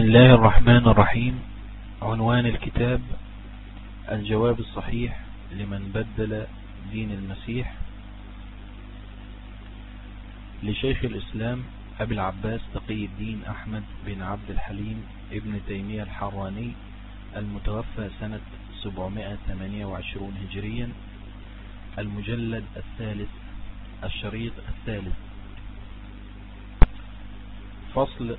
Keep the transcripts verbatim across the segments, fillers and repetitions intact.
الله الرحمن الرحيم. عنوان الكتاب: الجواب الصحيح لمن بدل دين المسيح، لشيخ الإسلام أبي العباس تقي الدين أحمد بن عبد الحليم ابن تيمية الحراني، المتوفى سنة سبعمائة وثمانية وعشرين هجريا، المجلد الثالث، الشريط الثالث. فصل: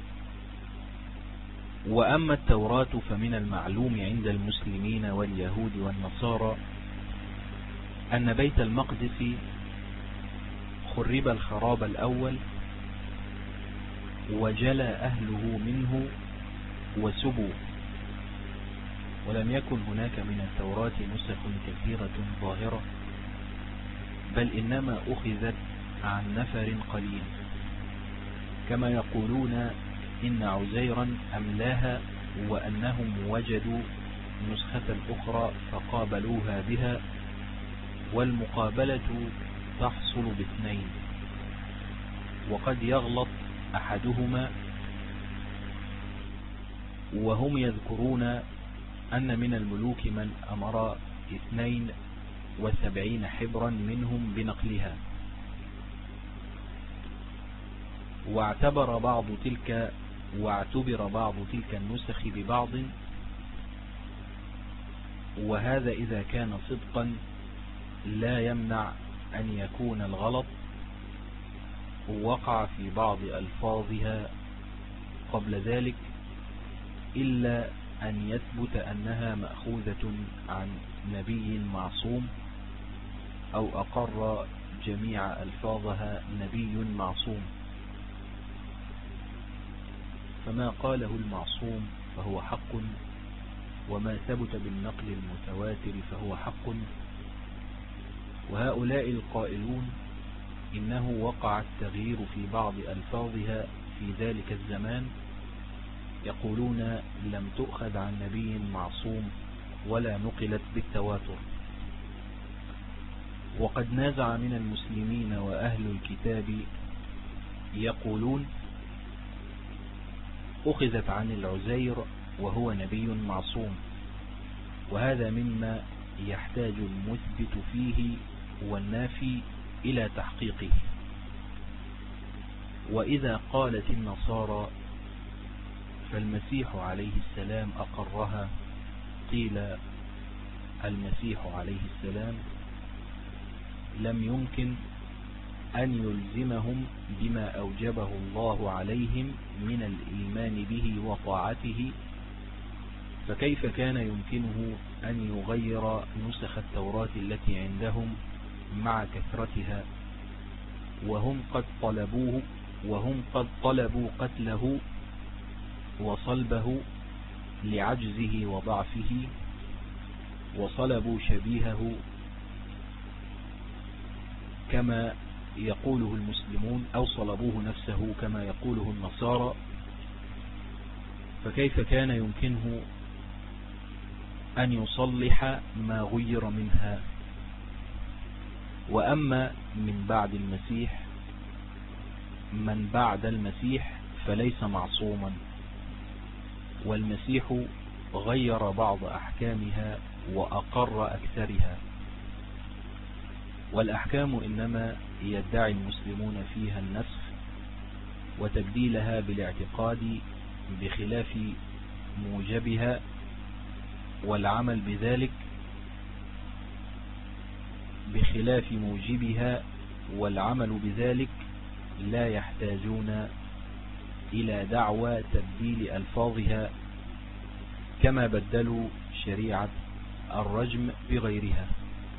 وأما التوراة فمن المعلوم عند المسلمين واليهود والنصارى أن بيت المقدس خرب الخراب الأول وجلى أهله منه وسبوا، ولم يكن هناك من التوراة نسخ كثيرة ظاهرة، بل إنما أخذت عن نفر قليل، كما يقولون إن عزيرا أملاها وأنهم وجدوا نسخة أخرى فقابلوها بها، والمقابلة تحصل باثنين، وقد يغلط أحدهما، وهم يذكرون أن من الملوك من أمر اثنين وسبعين حبرا منهم بنقلها، واعتبر بعض تلك واعتبر بعض تلك النسخ ببعض، وهذا إذا كان صدقا لا يمنع أن يكون الغلط وقع في بعض ألفاظها قبل ذلك، إلا أن يثبت أنها مأخوذة عن نبي معصوم، أو أقر جميع ألفاظها نبي معصوم، فما قاله المعصوم فهو حق، وما ثبت بالنقل المتواتر فهو حق. وهؤلاء القائلون إنه وقع التغيير في بعض ألفاظها في ذلك الزمان يقولون لم تؤخذ عن نبي معصوم ولا نقلت بالتواتر. وقد نازع من المسلمين وأهل الكتاب يقولون أخذت عن العزير وهو نبي معصوم، وهذا مما يحتاج المثبت فيه والنافي إلى تحقيقه. وإذا قالت النصارى فالمسيح عليه السلام أقرها، قيل المسيح عليه السلام لم يمكن أن يلزمهم بما أوجبه الله عليهم من الإيمان به وطاعته، فكيف كان يمكنه أن يغير نسخ التوراة التي عندهم مع كثرتها، وهم قد طلبوه وهم قد طلبوا قتله وصلبه لعجزه وضعفه، وصلبوا شبيهه كما يقوله المسلمون، أو صلبوه نفسه كما يقوله النصارى، فكيف كان يمكنه أن يصلح ما غير منها؟ وأما من بعد المسيح من بعد المسيح فليس معصوما، والمسيح غير بعض أحكامها وأقر أكثرها، والأحكام إنما يدعي المسلمون فيها النسخ وتبديلها بالاعتقاد بخلاف موجبها، والعمل بذلك بخلاف موجبها والعمل بذلك لا يحتاجون إلى دعوى تبديل ألفاظها، كما بدلوا شريعة الرجم بغيرها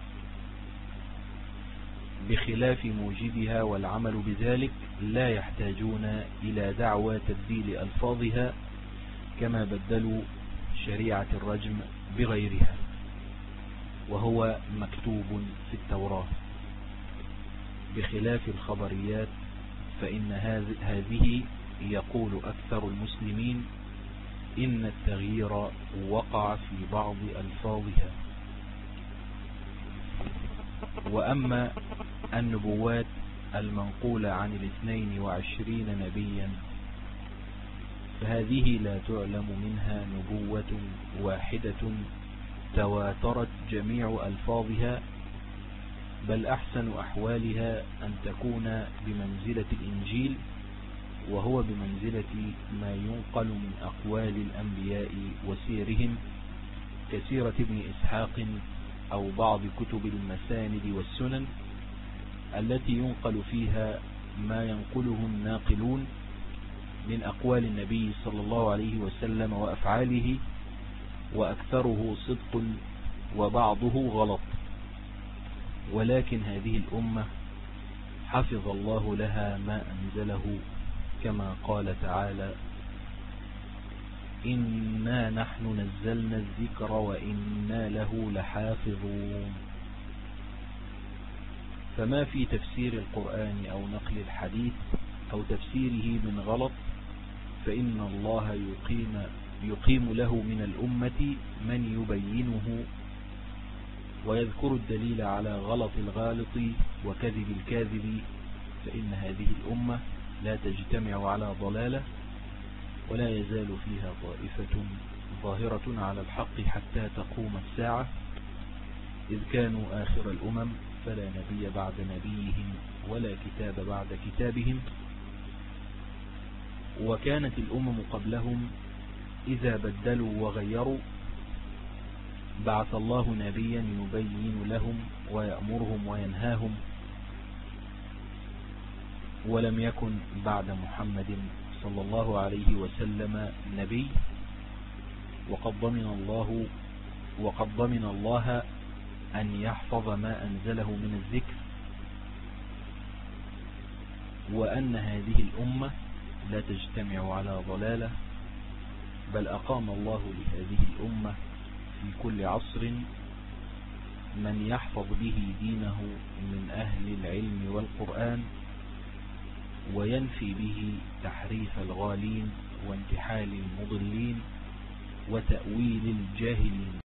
بخلاف موجبها والعمل بذلك لا يحتاجون إلى دعوى تبديل ألفاظها، كما بدلوا شريعة الرجم بغيرها، وهو مكتوب في التوراة، بخلاف الخبريات فإن هذه يقول أكثر المسلمين إن التغيير وقع في بعض ألفاظها. وأما النبوات المنقولة عن الاثنين وعشرين نبيا فهذه لا تعلم منها نبوة واحدة تواترت جميع ألفاظها، بل أحسن أحوالها أن تكون بمنزلة الإنجيل، وهو بمنزلة ما ينقل من أقوال الأنبياء وسيرهم كسيرة ابن إسحاق أو بعض كتب المساند والسنن التي ينقل فيها ما ينقله الناقلون من أقوال النبي صلى الله عليه وسلم وأفعاله، وأكثره صدق وبعضه غلط. ولكن هذه الأمة حفظ الله لها ما أنزله، كما قال تعالى: إنا نحن نزلنا الذكر وإنا له لحافظون. فما في تفسير القرآن أو نقل الحديث أو تفسيره من غلط، فإن الله يقيم, يقيم له من الأمة من يبينه ويذكر الدليل على غلط الغالط وكذب الكاذب، فإن هذه الأمة لا تجتمع على ضلالة، ولا يزال فيها طائفة ظاهرة على الحق حتى تقوم الساعة، إذ كانوا آخر الأمم، فلا نبي بعد نبيهم ولا كتاب بعد كتابهم. وكانت الأمم قبلهم إذا بدلوا وغيروا بعث الله نبيا يبين لهم ويأمرهم وينهاهم، ولم يكن بعد محمد صلى الله عليه وسلم نبي، وقد ضمن الله وقد ضمن الله أن يحفظ ما أنزله من الذكر، وأن هذه الأمة لا تجتمع على ضلالة، بل أقام الله لهذه الأمة في كل عصر من يحفظ به دينه من أهل العلم والقرآن، وينفي به تحريف الغالين وانتحال المضلين وتأويل الجاهلين.